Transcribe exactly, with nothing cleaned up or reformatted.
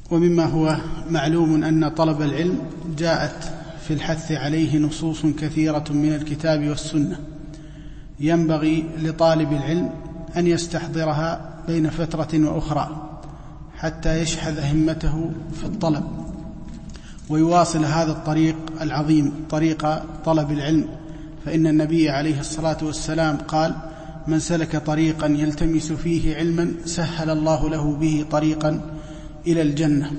ومما هو معلوم أن طلب العلم جاءت في الحث عليه نصوص كثيرة من الكتاب والسنة، ينبغي لطالب العلم أن يستحضرها بين فترة وأخرى حتى يشحذ همته في الطلب ويواصل هذا الطريق العظيم، طريق طلب العلم. فإن النبي عليه الصلاة والسلام قال: من سلك طريقا يلتمس فيه علما سهل الله له به طريقا إلى الجنة.